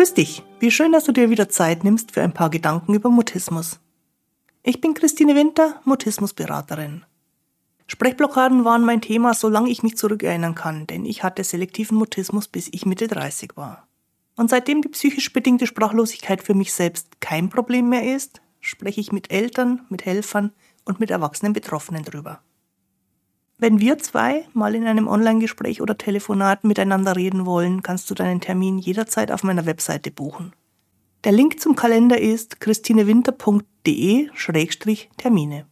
Grüß dich, wie schön, dass du dir wieder Zeit nimmst für ein paar Gedanken über Mutismus. Ich bin Christine Winter, Mutismusberaterin. Sprechblockaden waren mein Thema, solange ich mich zurückerinnern kann, denn ich hatte selektiven Mutismus, bis ich Mitte 30 war. Und seitdem die psychisch bedingte Sprachlosigkeit für mich selbst kein Problem mehr ist, spreche ich mit Eltern, mit Helfern und mit erwachsenen Betroffenen drüber. Wenn wir zwei mal in einem Online-Gespräch oder Telefonat miteinander reden wollen, kannst du deinen Termin jederzeit auf meiner Webseite buchen. Der Link zum Kalender ist christinewinter.de/Termine.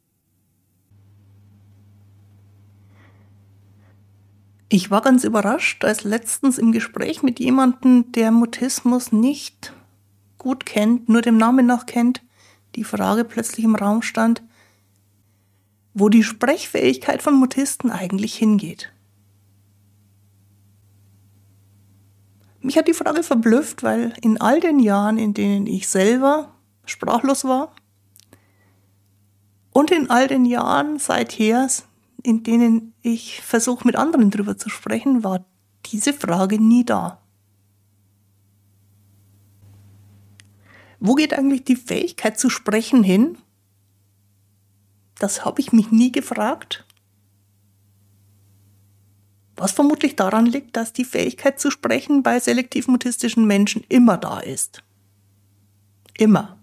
Ich war ganz überrascht, als letztens im Gespräch mit jemandem, der Mutismus nicht gut kennt, nur dem Namen nach kennt, die Frage plötzlich im Raum stand, wo die Sprechfähigkeit von Mutisten eigentlich hingeht. Mich hat die Frage verblüfft, weil in all den Jahren, in denen ich selber sprachlos war und in all den Jahren seither, in denen ich versuche, mit anderen drüber zu sprechen, war diese Frage nie da. Wo geht eigentlich die Fähigkeit zu sprechen hin? Das habe ich mich nie gefragt. Was vermutlich daran liegt, dass die Fähigkeit zu sprechen bei selektiv mutistischen Menschen immer da ist. Immer.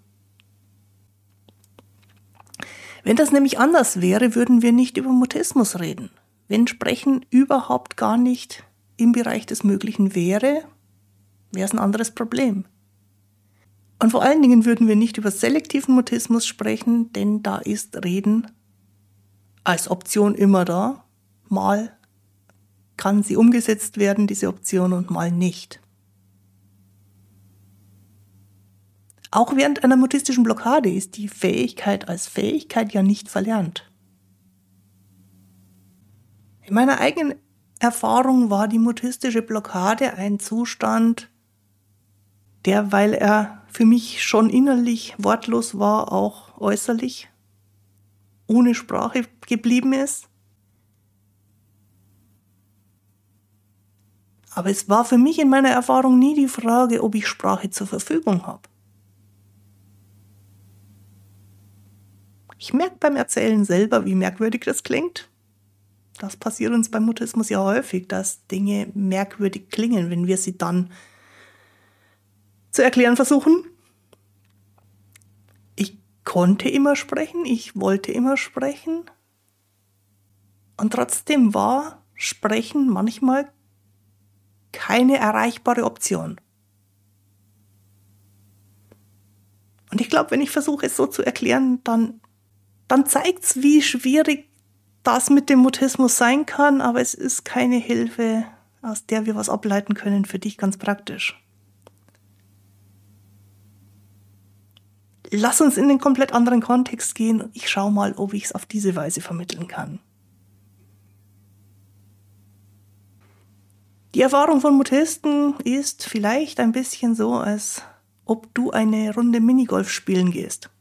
Wenn das nämlich anders wäre, würden wir nicht über Mutismus reden. Wenn Sprechen überhaupt gar nicht im Bereich des Möglichen wäre, wäre es ein anderes Problem. Und vor allen Dingen würden wir nicht über selektiven Mutismus sprechen, denn da ist Reden als Option immer da. Mal kann sie umgesetzt werden, diese Option, und mal nicht. Auch während einer mutistischen Blockade ist die Fähigkeit als Fähigkeit ja nicht verlernt. In meiner eigenen Erfahrung war die mutistische Blockade ein Zustand, der, weil er für mich schon innerlich wortlos war, auch äußerlich ohne Sprache geblieben ist. Aber es war für mich in meiner Erfahrung nie die Frage, ob ich Sprache zur Verfügung habe. Ich merke beim Erzählen selber, wie merkwürdig das klingt. Das passiert uns beim Mutismus ja häufig, dass Dinge merkwürdig klingen, wenn wir sie dann zu erklären versuchen. Ich konnte immer sprechen, ich wollte immer sprechen. Und trotzdem war Sprechen manchmal keine erreichbare Option. Und ich glaube, wenn ich versuche, es so zu erklären, dann zeigt es, wie schwierig das mit dem Mutismus sein kann, aber es ist keine Hilfe, aus der wir was ableiten können, für dich ganz praktisch. Lass uns in den komplett anderen Kontext gehen und ich schaue mal, ob ich es auf diese Weise vermitteln kann. Die Erfahrung von Mutisten ist vielleicht ein bisschen so, als ob du eine Runde Minigolf spielen gehst.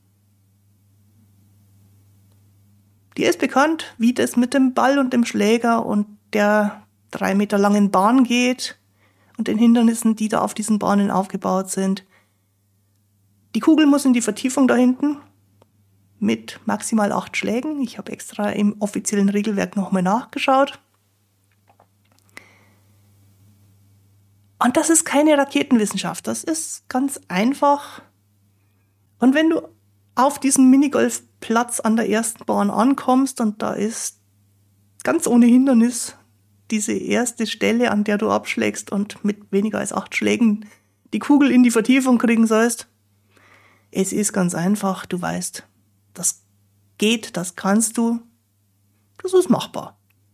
Dir ist bekannt, wie das mit dem Ball und dem Schläger und der 3 Meter langen Bahn geht und den Hindernissen, die da auf diesen Bahnen aufgebaut sind. Die Kugel muss in die Vertiefung da hinten mit maximal 8 Schlägen. Ich habe extra im offiziellen Regelwerk nochmal nachgeschaut. Und das ist keine Raketenwissenschaft, das ist ganz einfach. Und wenn du auf diesem Minigolfplatz an der ersten Bahn ankommst und da ist ganz ohne Hindernis diese erste Stelle, an der du abschlägst und mit weniger als 8 Schlägen die Kugel in die Vertiefung kriegen sollst, es ist ganz einfach, du weißt, das geht, das kannst du, das ist machbar.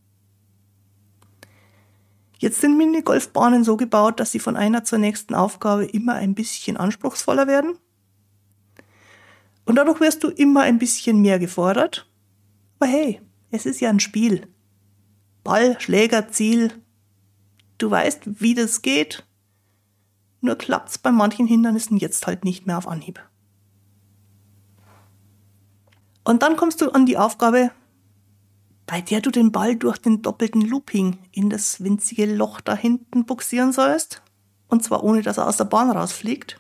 Jetzt sind Minigolfbahnen so gebaut, dass sie von einer zur nächsten Aufgabe immer ein bisschen anspruchsvoller werden. Und dadurch wirst du immer ein bisschen mehr gefordert. Aber hey, es ist ja ein Spiel. Ball, Schläger, Ziel. Du weißt, wie das geht. Nur klappt's bei manchen Hindernissen jetzt halt nicht mehr auf Anhieb. Und dann kommst du an die Aufgabe, bei der du den Ball durch den doppelten Looping in das winzige Loch da hinten bugsieren sollst. Und zwar ohne, dass er aus der Bahn rausfliegt.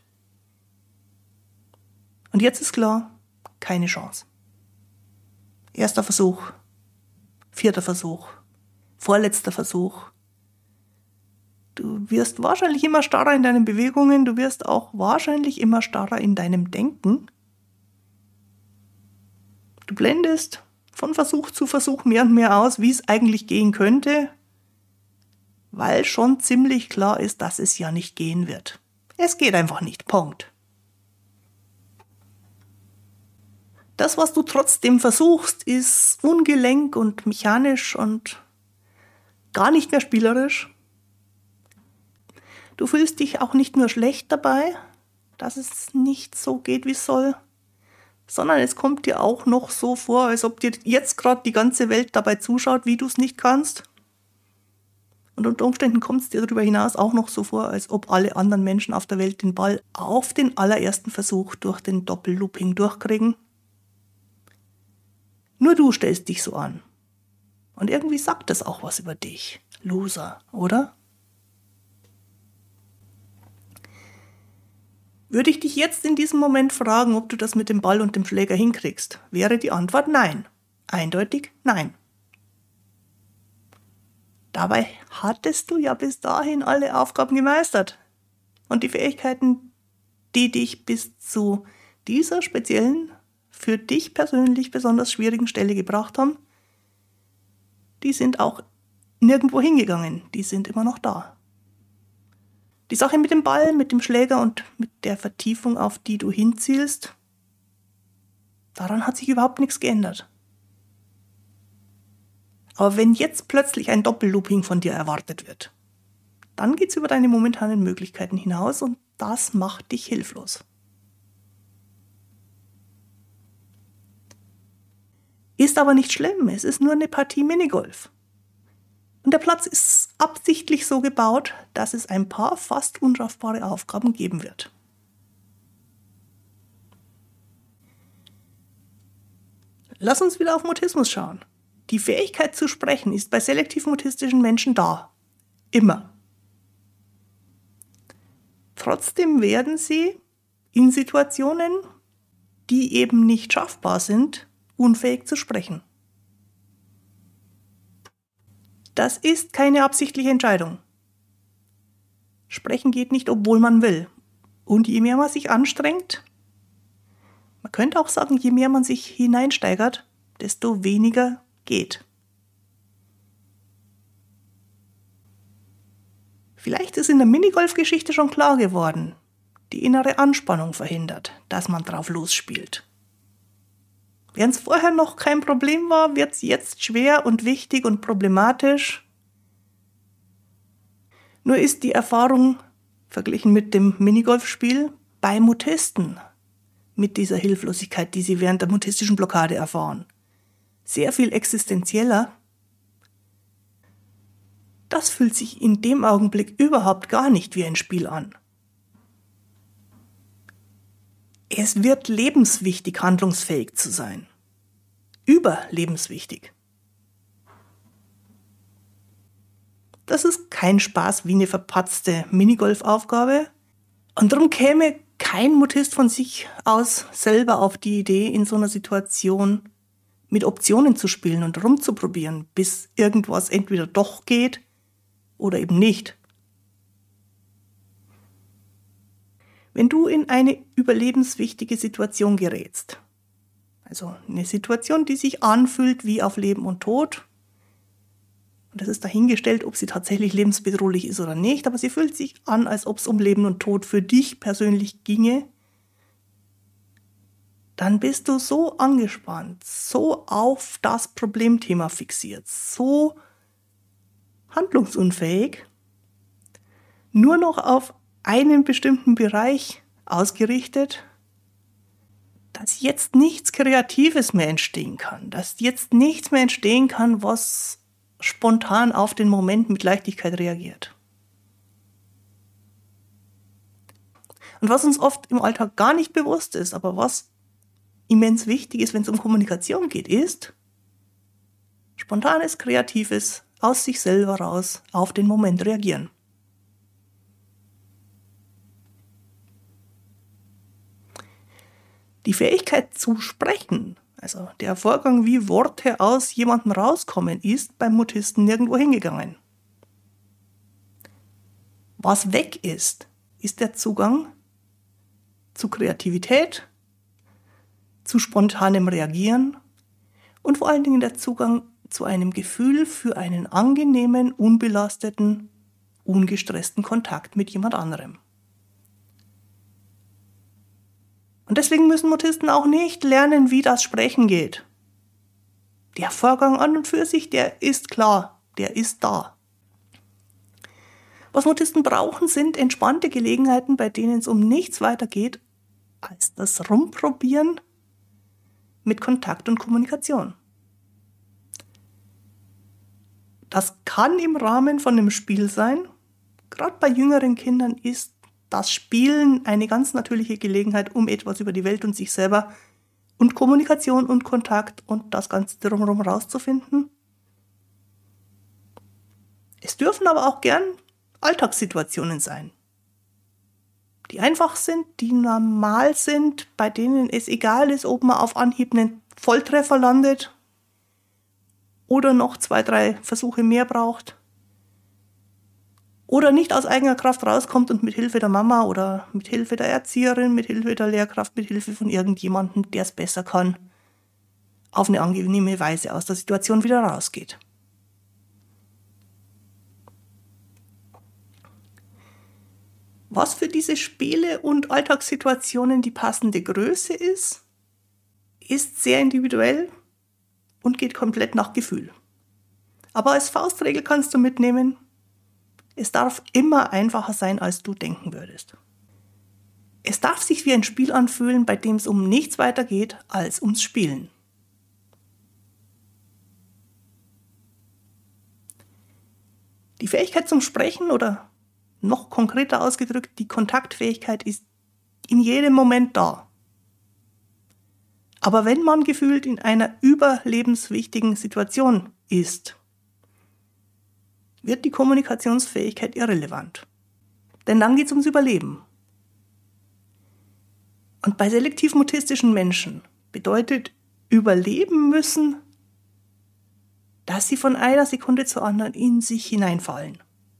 Und jetzt ist klar, keine Chance. Erster Versuch, vierter Versuch, vorletzter Versuch. Du wirst wahrscheinlich immer starrer in deinen Bewegungen, du wirst auch wahrscheinlich immer starrer in deinem Denken. Du blendest von Versuch zu Versuch mehr und mehr aus, wie es eigentlich gehen könnte, weil schon ziemlich klar ist, dass es ja nicht gehen wird. Es geht einfach nicht, Punkt. Das, was du trotzdem versuchst, ist ungelenk und mechanisch und gar nicht mehr spielerisch. Du fühlst dich auch nicht nur schlecht dabei, dass es nicht so geht, wie es soll, sondern es kommt dir auch noch so vor, als ob dir jetzt gerade die ganze Welt dabei zuschaut, wie du es nicht kannst. Und unter Umständen kommt es dir darüber hinaus auch noch so vor, als ob alle anderen Menschen auf der Welt den Ball auf den allerersten Versuch durch den Doppellooping durchkriegen. Nur du stellst dich so an. Und irgendwie sagt das auch was über dich. Loser, oder? Würde ich dich jetzt in diesem Moment fragen, ob du das mit dem Ball und dem Schläger hinkriegst, wäre die Antwort nein. Eindeutig nein. Dabei hattest du ja bis dahin alle Aufgaben gemeistert. Und die Fähigkeiten, die dich bis zu dieser speziellen, für dich persönlich besonders schwierigen Stelle gebracht haben, die sind auch nirgendwo hingegangen. Die sind immer noch da. Die Sache mit dem Ball, mit dem Schläger und mit der Vertiefung, auf die du hinzielst, daran hat sich überhaupt nichts geändert. Aber wenn jetzt plötzlich ein Doppellooping von dir erwartet wird, dann geht's über deine momentanen Möglichkeiten hinaus und das macht dich hilflos. Ist aber nicht schlimm, es ist nur eine Partie Minigolf. Und der Platz ist absichtlich so gebaut, dass es ein paar fast unschaffbare Aufgaben geben wird. Lass uns wieder auf Mutismus schauen. Die Fähigkeit zu sprechen ist bei selektiv mutistischen Menschen da. Immer. Trotzdem werden sie in Situationen, die eben nicht schaffbar sind, unfähig zu sprechen. Das ist keine absichtliche Entscheidung. Sprechen geht nicht, obwohl man will. Und je mehr man sich anstrengt, man könnte auch sagen, je mehr man sich hineinsteigert, desto weniger geht. Vielleicht ist in der Minigolf-Geschichte schon klar geworden, die innere Anspannung verhindert, dass man drauf losspielt. Während es vorher noch kein Problem war, wird es jetzt schwer und wichtig und problematisch. Nur ist die Erfahrung, verglichen mit dem Minigolfspiel, bei Mutisten mit dieser Hilflosigkeit, die sie während der mutistischen Blockade erfahren, sehr viel existenzieller. Das fühlt sich in dem Augenblick überhaupt gar nicht wie ein Spiel an. Es wird lebenswichtig, handlungsfähig zu sein. Überlebenswichtig. Das ist kein Spaß wie eine verpatzte Minigolfaufgabe. Und darum käme kein Mutist von sich aus selber auf die Idee, in so einer Situation mit Optionen zu spielen und rumzuprobieren, bis irgendwas entweder doch geht oder eben nicht. Wenn du in eine überlebenswichtige Situation gerätst, also eine Situation, die sich anfühlt wie auf Leben und Tod, und das ist dahingestellt, ob sie tatsächlich lebensbedrohlich ist oder nicht, aber sie fühlt sich an, als ob es um Leben und Tod für dich persönlich ginge, dann bist du so angespannt, so auf das Problemthema fixiert, so handlungsunfähig, nur noch auf einen bestimmten Bereich ausgerichtet, dass jetzt nichts Kreatives mehr entstehen kann, dass jetzt nichts mehr entstehen kann, was spontan auf den Moment mit Leichtigkeit reagiert. Und was uns oft im Alltag gar nicht bewusst ist, aber was immens wichtig ist, wenn es um Kommunikation geht, ist spontanes, kreatives, aus sich selber raus auf den Moment reagieren. Die Fähigkeit zu sprechen, also der Vorgang, wie Worte aus jemandem rauskommen, ist beim Mutisten nirgendwo hingegangen. Was weg ist, ist der Zugang zu Kreativität, zu spontanem Reagieren und vor allen Dingen der Zugang zu einem Gefühl für einen angenehmen, unbelasteten, ungestressten Kontakt mit jemand anderem. Und deswegen müssen Mutisten auch nicht lernen, wie das Sprechen geht. Der Vorgang an und für sich, der ist klar, der ist da. Was Mutisten brauchen, sind entspannte Gelegenheiten, bei denen es um nichts weiter geht, als das Rumprobieren mit Kontakt und Kommunikation. Das kann im Rahmen von einem Spiel sein. Gerade bei jüngeren Kindern ist das Spielen eine ganz natürliche Gelegenheit, um etwas über die Welt und sich selber und Kommunikation und Kontakt und das Ganze drumherum rauszufinden. Es dürfen aber auch gern Alltagssituationen sein, die einfach sind, die normal sind, bei denen es egal ist, ob man auf Anhieb einen Volltreffer landet oder noch 2, 3 Versuche mehr braucht. Oder nicht aus eigener Kraft rauskommt und mit Hilfe der Mama oder mit Hilfe der Erzieherin, mit Hilfe der Lehrkraft, mit Hilfe von irgendjemandem, der es besser kann, auf eine angenehme Weise aus der Situation wieder rausgeht. Was für diese Spiele und Alltagssituationen die passende Größe ist sehr individuell und geht komplett nach Gefühl. Aber als Faustregel kannst du mitnehmen, es darf immer einfacher sein, als du denken würdest. Es darf sich wie ein Spiel anfühlen, bei dem es um nichts weiter geht als ums Spielen. Die Fähigkeit zum Sprechen oder noch konkreter ausgedrückt, die Kontaktfähigkeit ist in jedem Moment da. Aber wenn man gefühlt in einer überlebenswichtigen Situation ist, wird die Kommunikationsfähigkeit irrelevant. Denn dann geht es ums Überleben. Und bei selektiv-mutistischen Menschen bedeutet überleben müssen, dass sie von einer Sekunde zur anderen in sich hineinfallen.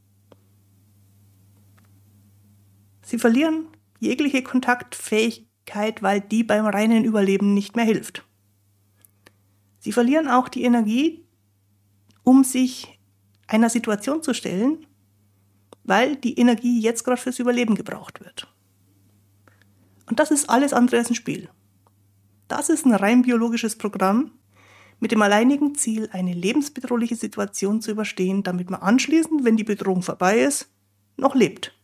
Sie verlieren jegliche Kontaktfähigkeit, weil die beim reinen Überleben nicht mehr hilft. Sie verlieren auch die Energie, um sich einer Situation zu stellen, weil die Energie jetzt gerade fürs Überleben gebraucht wird. Und das ist alles andere als ein Spiel. Das ist ein rein biologisches Programm mit dem alleinigen Ziel, eine lebensbedrohliche Situation zu überstehen, damit man anschließend, wenn die Bedrohung vorbei ist, noch lebt.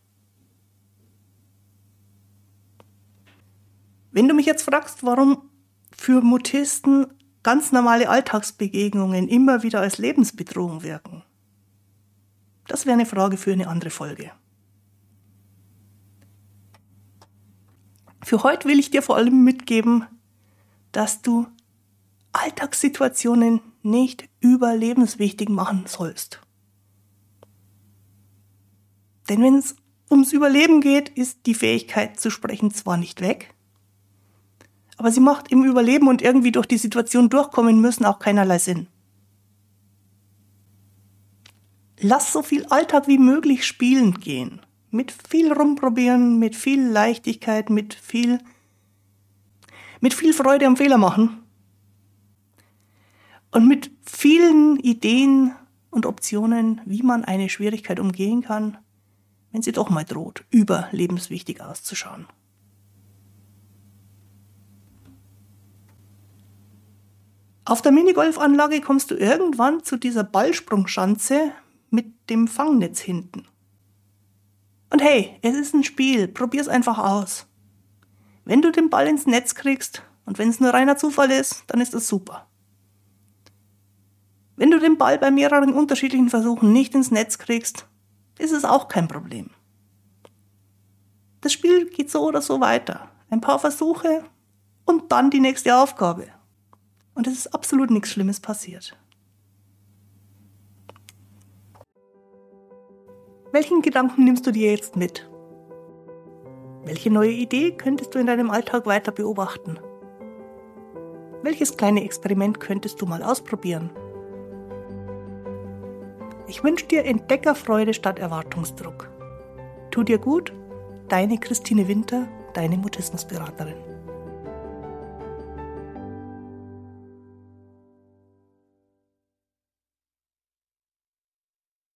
Wenn du mich jetzt fragst, warum für Mutisten ganz normale Alltagsbegegnungen immer wieder als Lebensbedrohung wirken, das wäre eine Frage für eine andere Folge. Für heute will ich dir vor allem mitgeben, dass du Alltagssituationen nicht überlebenswichtig machen sollst. Denn wenn es ums Überleben geht, ist die Fähigkeit zu sprechen zwar nicht weg, aber sie macht im Überleben und irgendwie durch die Situation durchkommen müssen auch keinerlei Sinn. Lass so viel Alltag wie möglich spielend gehen. Mit viel Rumprobieren, mit viel Leichtigkeit, mit viel Freude am Fehler machen. Und mit vielen Ideen und Optionen, wie man eine Schwierigkeit umgehen kann, wenn sie doch mal droht, überlebenswichtig auszuschauen. Auf der Minigolfanlage kommst du irgendwann zu dieser Ballsprungschanze mit dem Fangnetz hinten. Und hey, es ist ein Spiel, probier's einfach aus. Wenn du den Ball ins Netz kriegst und wenn es nur reiner Zufall ist, dann ist das super. Wenn du den Ball bei mehreren unterschiedlichen Versuchen nicht ins Netz kriegst, ist es auch kein Problem. Das Spiel geht so oder so weiter. Ein paar Versuche und dann die nächste Aufgabe. Und es ist absolut nichts Schlimmes passiert. Welchen Gedanken nimmst du dir jetzt mit? Welche neue Idee könntest du in deinem Alltag weiter beobachten? Welches kleine Experiment könntest du mal ausprobieren? Ich wünsche dir Entdeckerfreude statt Erwartungsdruck. Tu dir gut, deine Christine Winter, deine Mutismusberaterin.